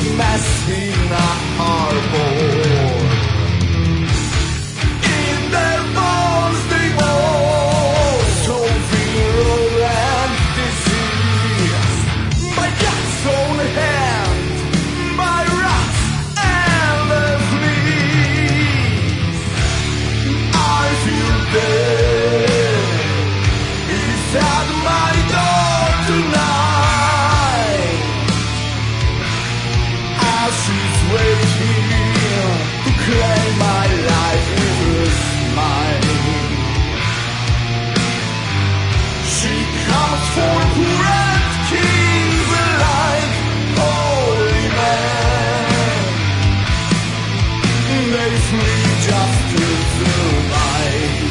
mess in a harbor. In their bones they bore, so virulent disease, by God's own hand, by rats and the fleas. I feel dead is at my door tonight, as she's waiting to claim my life is mine. She comes for poor and kings alike, holy man. They flee just to survive.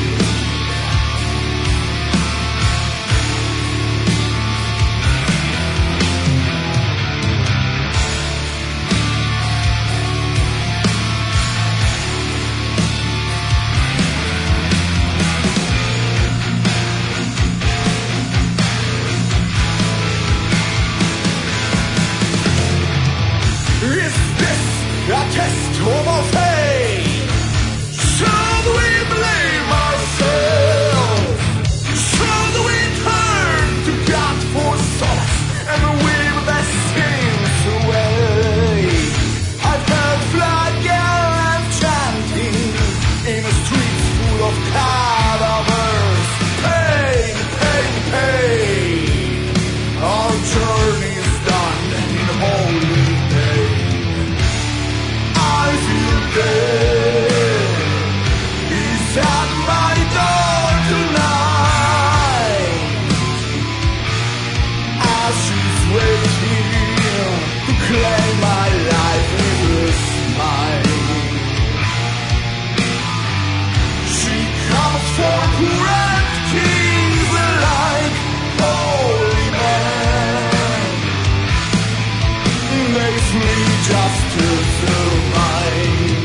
Is this a test of our faith? Should we blame ourselves? Should we turn to God for solace and weave their sins away? I've heard flagellant chanting in a street full of cadavers. Pain, pain, pain. Our journey is done in holy day. I feel dead is at my door tonight, as she's waiting to claim my life is mine. She comes for poor and kings alike, holy man. They flee just to survive.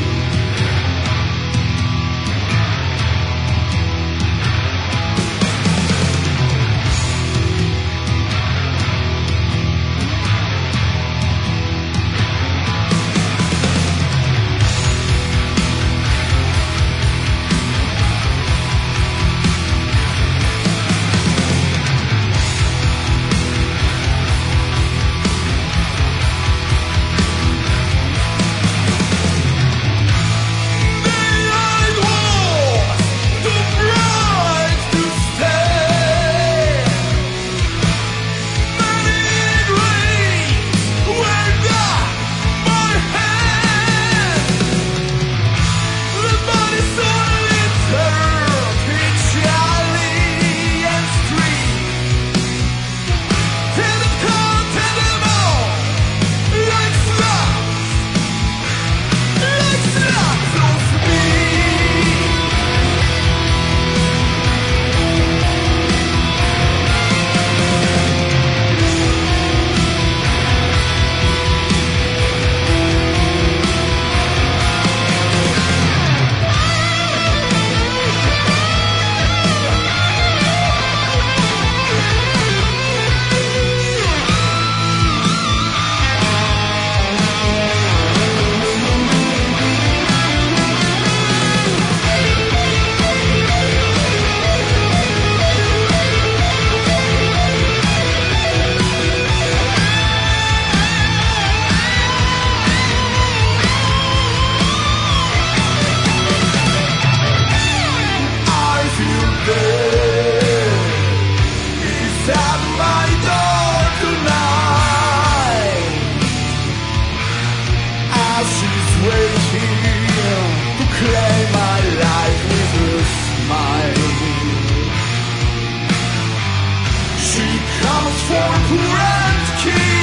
For poor and king.